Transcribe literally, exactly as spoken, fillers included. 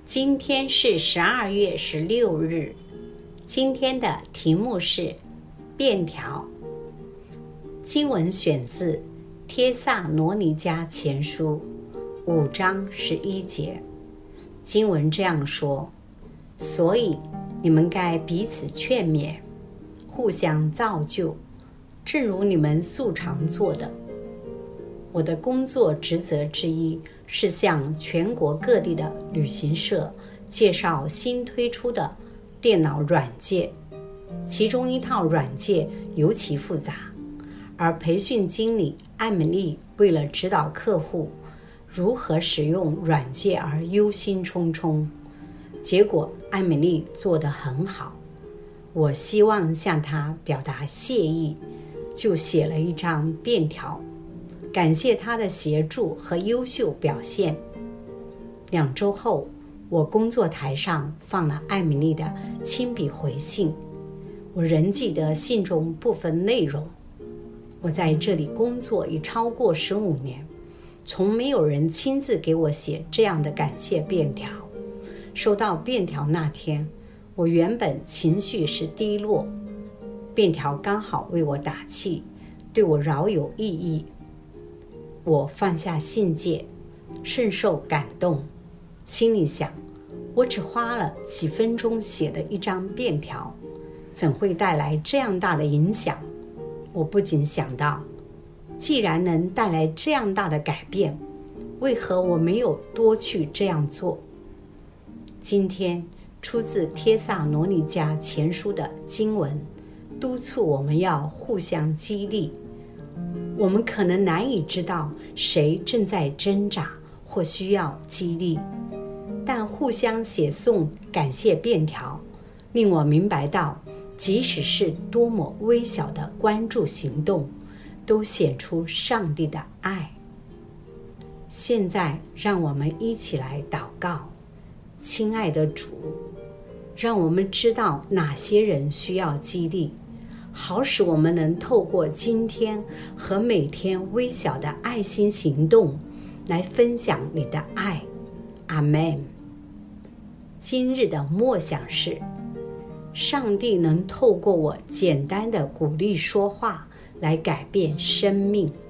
今天是十二月十六日，今天的题目是便条。经文选自帖撒罗尼迦前书五章十一节。经文这样说：所以你们该彼此劝勉，互相造就，正如你们素常做的。我的工作职责之一是向全国各地的旅行社介绍新推出的电脑软件，其中一套软件尤其复杂，而培训经理艾米丽为了指导客户如何使用软件而忧心忡忡。结果艾米丽做得很好，我希望向她表达谢意，就写了一张便条，感谢她的协助和优秀表现。两周后，我工作台上放了艾米丽的亲笔回信，我仍记得信中部分内容。我在这里工作已超过十五年，从没有人亲自给我写这样的感谢便条。收到便条那天，我原本情绪是低落，便条刚好为我打气，对我饶有意义。我放下信件，深受感动，心里想，我只花了几分钟写的一张便条，怎会带来这样大的影响？我不仅想到，既然能带来这样大的改变，为何我没有多去这样做？今天出自帖撒罗尼迦前书的经文，督促我们要互相激励。我们可能难以知道谁正在挣扎或需要激励，但互相写送感谢便条，令我明白到，即使是多么微小的关注行动，都显出上帝的爱。现在让我们一起来祷告。亲爱的主，让我们知道哪些人需要激励，好使我们能透过今天和每天微小的爱心行动来分享你的爱。阿们。今日的默想是，上帝能透过我简单的鼓励说话来改变生命。